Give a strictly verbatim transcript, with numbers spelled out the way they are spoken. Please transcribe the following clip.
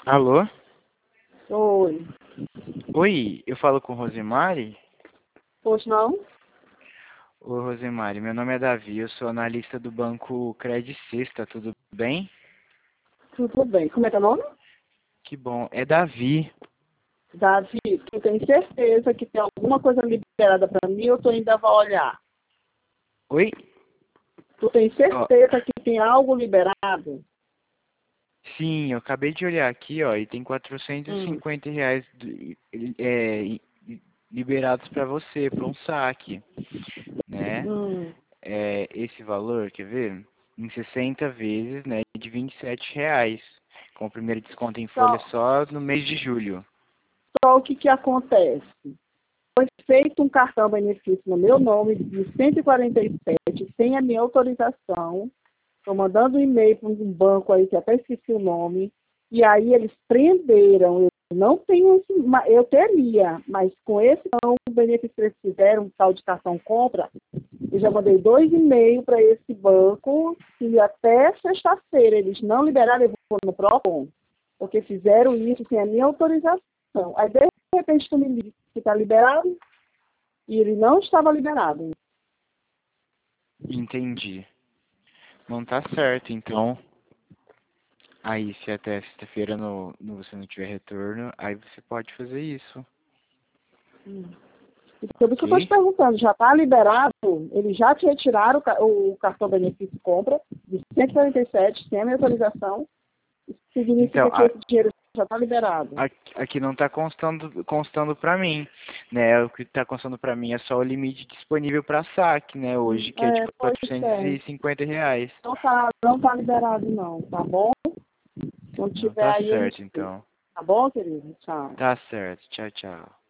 Alô? Oi. Oi, eu falo com Rosemary? Pois não? Oi, Rosemary, meu nome é Davi, eu sou analista do banco Credit Suisse, tá tudo bem? Tudo bem. Como é teu nome? Que bom, é Davi. Davi, tu tem certeza que tem alguma coisa liberada para mim ou tu ainda vai olhar? Oi? Tu tem Ó, certeza que tem algo liberado? sim, eu acabei de olhar aqui, ó, e tem quatrocentos e Hum. cinquenta reais do- é, i- liberados para você, para um saque, né? Hum. É, esse valor, quer ver? Em sessenta vezes, né, de vinte e sete reais, com o primeiro desconto em folha Só, só no mês de julho. só o que que acontece? Foi feito um cartão benefício no meu nome de cento e quarenta e sete sem a minha autorização. Estou mandando um e-mail para um banco aí que até esqueci o nome. E aí eles prenderam. Eu não tenho, esse- ma- eu teria, mas com esse não, o benefício que eles fizeram, um tal de cartão compra, eu já mandei dois e-mails para esse banco e até sexta-feira eles não liberaram, eu vou no próprio, porque fizeram isso sem a minha autorização. Aí, de repente, tu me diz que está liberado e ele não estava liberado. Entendi. Não tá certo, então. Aí, se até sexta-feira no, no- você não tiver retorno, aí você pode fazer isso, E por isso que eu estou te ok? perguntando, já está liberado? Eles já te retiraram o ca- o cartão benefício compra de cento e quarenta e sete sem a minha autorização? Isso Então, significa que a- esse dinheiro já está liberado. aqui, aqui não tá constando, constando para mim, né? O que tá constando para mim é só o limite disponível para saque, né? Hoje, que é de É, pois é. quatrocentos e cinquenta reais. Não está não tá liberado não, tá bom? Quando Não tiver tá aí eu me certo, explico. então. Tá bom, querido? Tchau. Tá certo. Tchau, tchau.